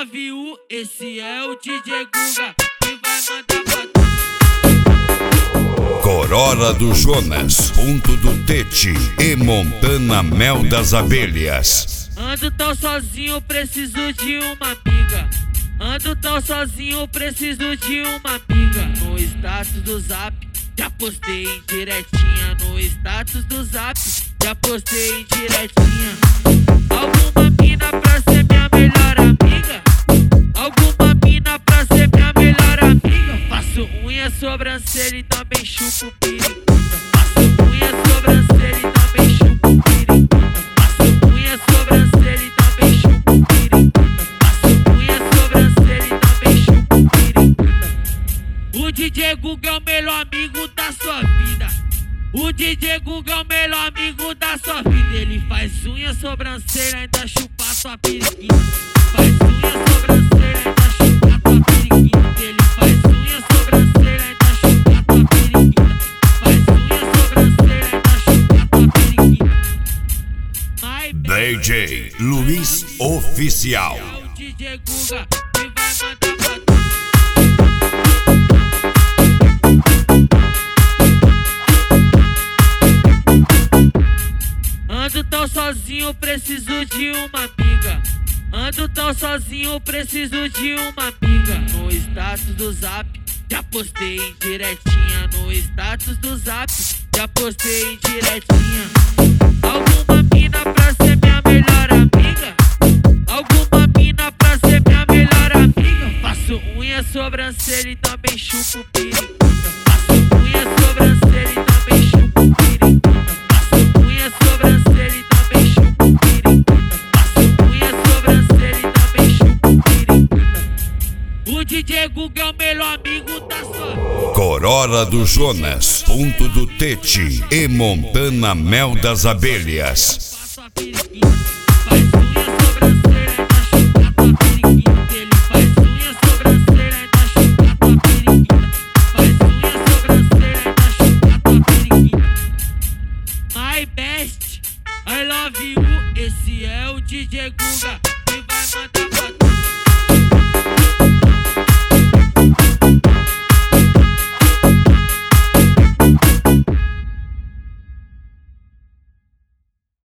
love you, esse é o DJ Guga que vai mandar pra tu. Corora do Jonas, Ponto do Tete e Montana Mel das Abelhas. Ando tão sozinho, preciso de uma amiga. Ando tão sozinho, preciso de uma amiga. No status do Zap, já postei em diretinha. No status do Zap, já postei em diretinha. Alguma mina pra ser minha melhor amiga? Alguma mina pra ser minha melhor amiga? Faço unha, sobrancelha e também chupo periquita. Faço unha, sobrancelha e também chupo periquita. Faço unha, sobrancelha e também chupo periquita. Faço unha, sobrancelha e também chupo periquita. O DJ Guga é o melhor amigo da sua vida. O DJ Guga é o melhor amigo da sua vida. Ele faz unha, sobrancelha, ainda chupa sua periquita. Faz unha, sobrancelha, ainda chupa tua periquita. Ele faz unha, sobrancelha, ainda chupa tua periquita. Faz unha, sobrancelha, ainda chupa tua periquita. DJ Luiz Oficial. É o DJ Guga que vai mandar pra tu. Ando tão sozinho, preciso de uma amiga. Ando tão sozinho, preciso de uma amiga. No status do Zap, já postei em diretinha. No status do Zap, já postei em diretinha. Alguma mina pra ser minha melhor amiga? Alguma mina pra ser minha melhor amiga? Faço unha, sobrancelha e também chupo periquita. Faço unha, sobrancelha e também chupo periquita. Faço unha, sobrancelha e também chupo periquita. Faço unha, sobrancelha e também chupo periquita. O DJ Guga é o melhor amigo da sua vida. Corora do Jonas, Ponto do Tete e Montana Mel das Abelhas. Faço a periquita. Faz unha, sobrancelha, ainda chupa tua periquita. Ele faz unha, sobrancelha, ainda chupa tua periquita. Faz unha, sobrancelha, ainda chupa tua periquita. My best, I love you, esse é o DJ Guga que vai mandar.